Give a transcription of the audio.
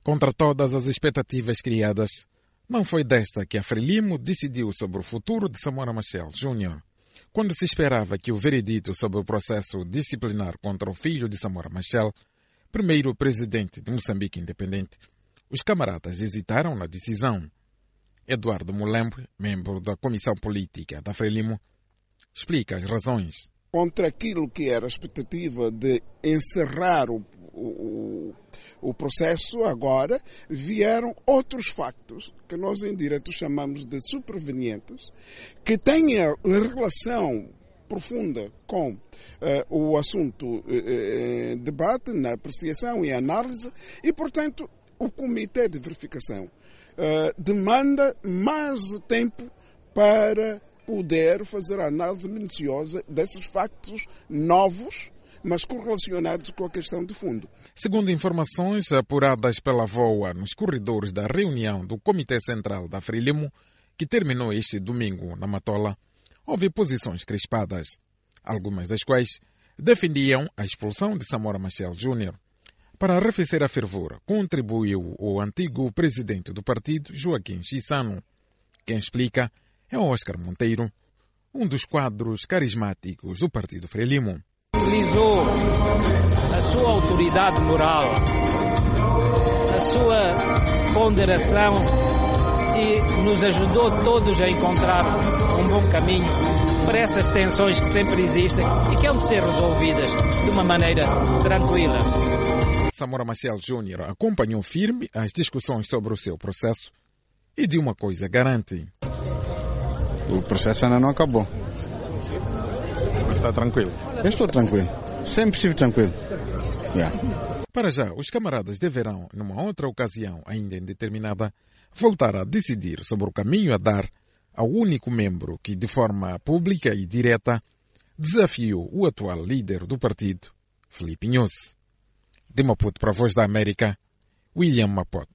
Contra todas as expectativas criadas, não foi desta que a Frelimo decidiu sobre o futuro de Samora Machel Júnior. Quando se esperava que o veredito sobre o processo disciplinar contra o filho de Samora Machel, primeiro presidente de Moçambique Independente, os camaradas hesitaram na decisão. Eduardo Mulembe, membro da Comissão Política da Frelimo, explica as razões. Contra aquilo que era a expectativa de encerrar o processo agora, vieram outros factos que nós em direito chamamos de supervenientes, que têm relação profunda com o assunto debate, na apreciação e análise, e, portanto, o Comitê de Verificação demanda mais tempo para poder fazer a análise minuciosa desses factos novos, mas correlacionados com a questão de fundo. Segundo informações apuradas pela VOA nos corredores da reunião do Comitê Central da Frelimo, que terminou este domingo na Matola, houve posições crispadas, algumas das quais defendiam a expulsão de Samora Machel Júnior. Para arrefecer a fervura, contribuiu o antigo presidente do partido, Joaquim Chissano. Quem explica é Oscar Monteiro, um dos quadros carismáticos do partido Frelimo. Utilizou a sua autoridade moral, a sua ponderação e nos ajudou todos a encontrar um bom caminho para essas tensões que sempre existem e que hão de ser resolvidas de uma maneira tranquila. Samora Machel Júnior acompanhou firme as discussões sobre o seu processo e de uma coisa garante. O processo ainda não acabou. Está tranquilo? Eu estou tranquilo. Sempre estive tranquilo. Para já, os camaradas deverão, numa outra ocasião ainda indeterminada, voltar a decidir sobre o caminho a dar ao único membro que, de forma pública e direta, desafiou o atual líder do partido, Filipe Inhosse. De Maputo para a Voz da América, William Mapoto.